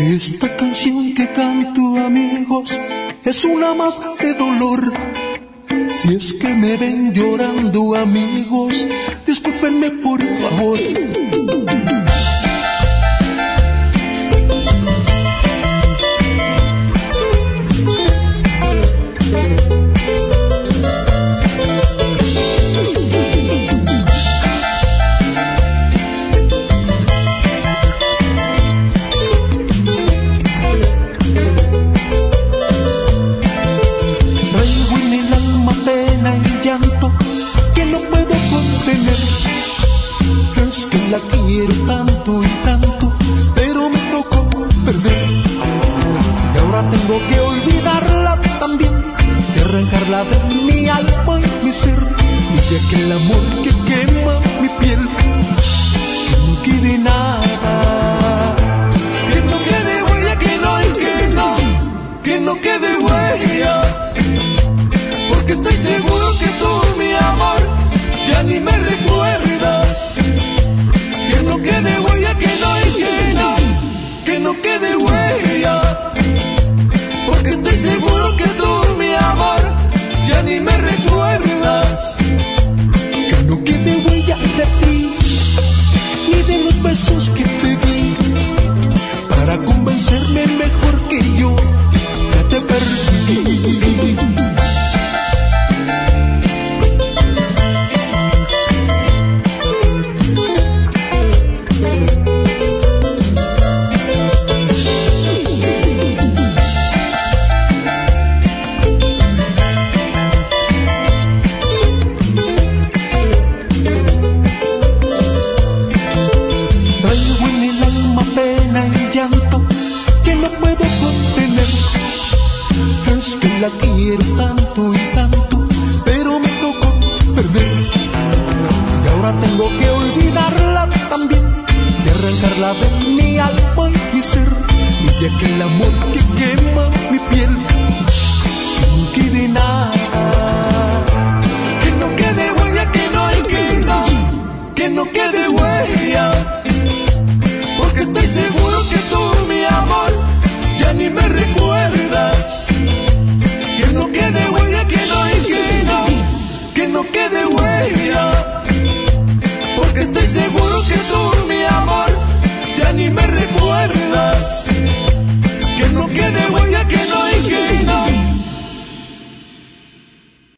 Esta canción que canto, amigos, es una más de dolor. Si es que me ven llorando, amigos, discúlpenme por favor. Es que la quiero tanto y tanto, pero me tocó perder. Y ahora tengo que olvidarla también, y arrancarla de mi alma y mi ser, y de aquel amor que quema mi piel, que no quede nada, que no quede huella, que no, y que no quede huella, porque estoy seguro que tú, mi amor, ya ni me recuerdas. Que no quede huella, que no, y que no quede huella, porque estoy seguro que tú, mi amor, ya ni me recuerdas. Que no quede huella de ti, ni de los besos que te di, para convencerme mejor que yo ya te perdí. Es que la quiero tanto y tanto, pero me tocó perder. Y ahora tengo que olvidarla también, y arrancarla de mi alma y mi ser, y de aquel amor que quema mi piel, que no quede nada.